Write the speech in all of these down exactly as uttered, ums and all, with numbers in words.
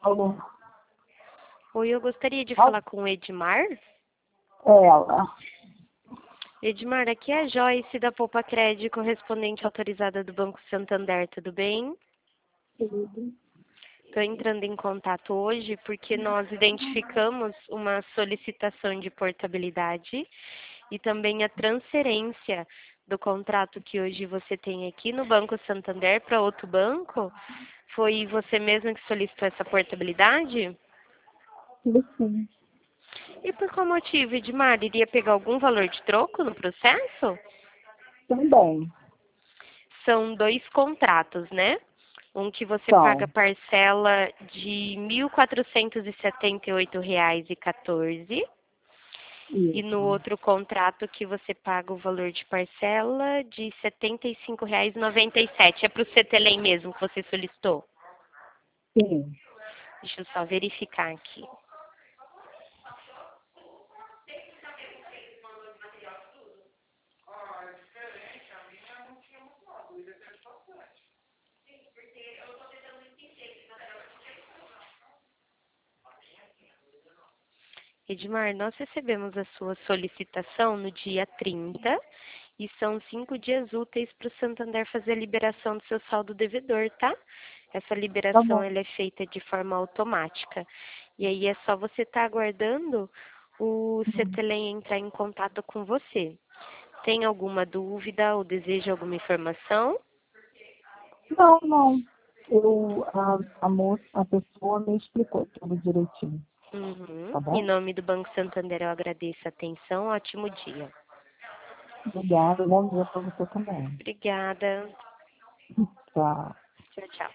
Alô? Oi, eu gostaria de Alô? falar com o Edmar. É ela. Edmar, aqui é a Joyce da Poupa Crédito, correspondente autorizada do Banco Santander, tudo bem? Tudo. Estou entrando em contato hoje porque nós identificamos uma solicitação de portabilidade e também a transferência do contrato que hoje você tem aqui no Banco Santander para outro banco. Foi você mesma que solicitou essa portabilidade? Tudo sim. E por qual motivo, Edmar? Iria pegar algum valor de troco no processo? Também. São dois contratos, né? Um que você paga Então, parcela de mil quatrocentos e setenta e oito reais e quatorze e no isso. outro contrato que você paga o valor de parcela de setenta e cinco reais e noventa e sete. É para o Cetelem mesmo que você solicitou? Sim. Deixa eu só verificar aqui. Edmar, nós recebemos a sua solicitação no dia trinta e são cinco dias úteis para o Santander fazer a liberação do seu saldo devedor, tá? Essa Tá liberação bom. ela é feita de forma automática. E aí é só você estar aguardando o Hum. Cetelem entrar em contato com você. Tem alguma dúvida ou deseja alguma informação? Não, não. Eu, a, a moça, a pessoa me explicou tudo direitinho. Uhum. Tá Em bom? nome do Banco Santander eu agradeço a atenção. Ótimo dia. Obrigada. Bom dia para você também. Obrigada. Tchau. Tchau, tchau.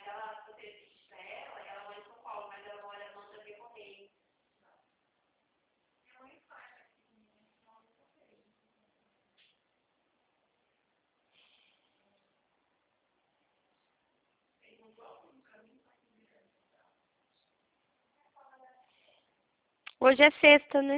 Hoje é sexta, né?